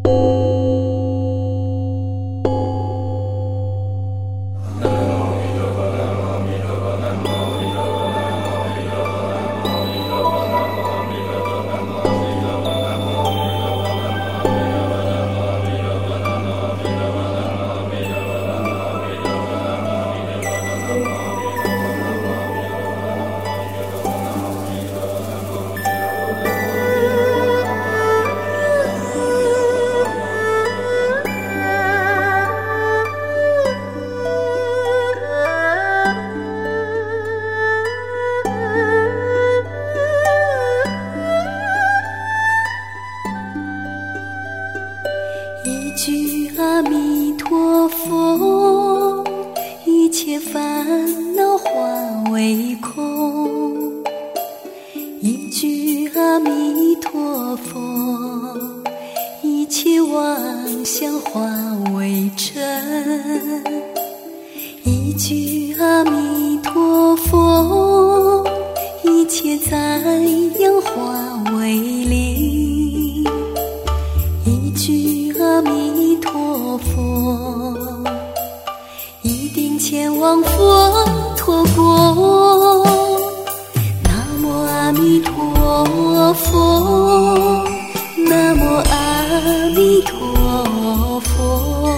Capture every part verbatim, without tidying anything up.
一句阿弥陀佛，一切烦恼化为空。一句阿弥陀佛，一切妄想化为尘。一句阿弥陀佛，一切灾殃化为零。一句阿弥陀佛，一定前往佛陀国。南无阿弥陀佛，南无阿弥陀佛，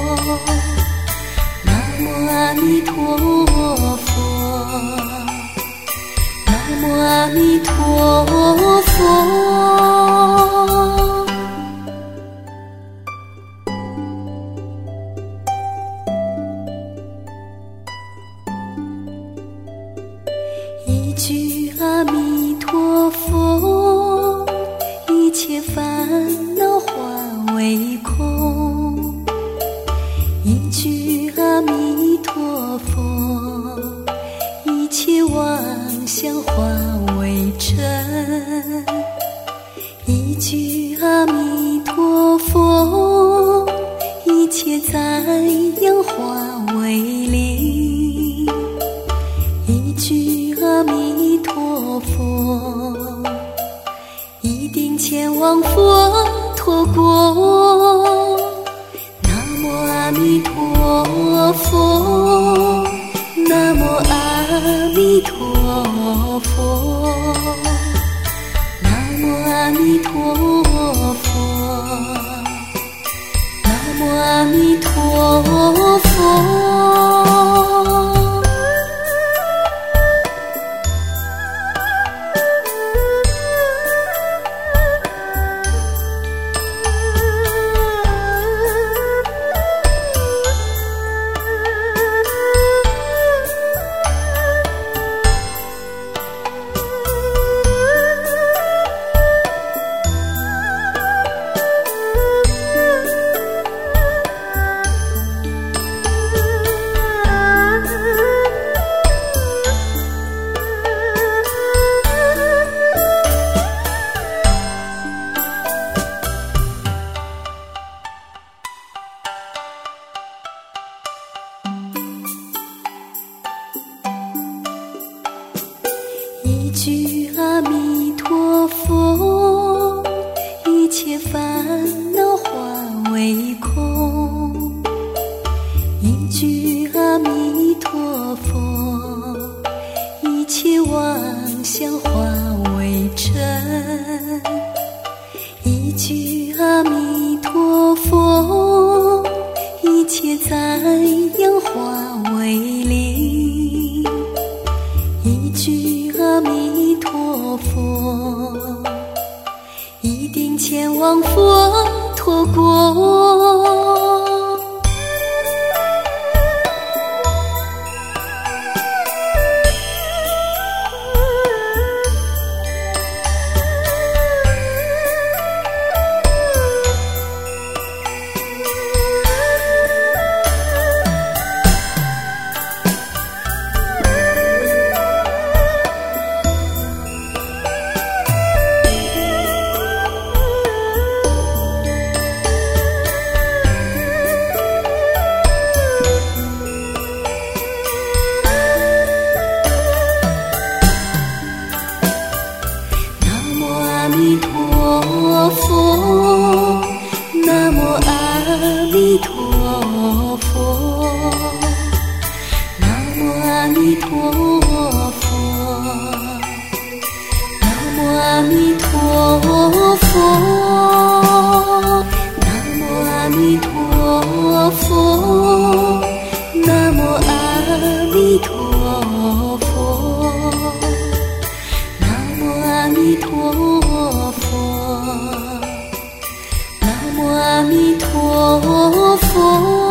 南无阿弥陀佛，南无阿弥陀佛。一句阿弥陀佛，一切烦恼化为空。一句阿弥陀佛，一切妄想化为尘。一句阿弥陀佛，一切灾殃化为零。一句阿弥陀佛，一定前往佛陀国。南无阿弥陀佛，南无阿弥陀佛，南无阿弥陀佛，南无阿弥陀佛。一句阿弥陀佛，一切烦恼化为空。一句阿弥陀佛，一切妄想化为尘。一句阿弥陀佛，一切灾殃化为零。一句阿弥陀佛，一定前往佛陀国。 佛。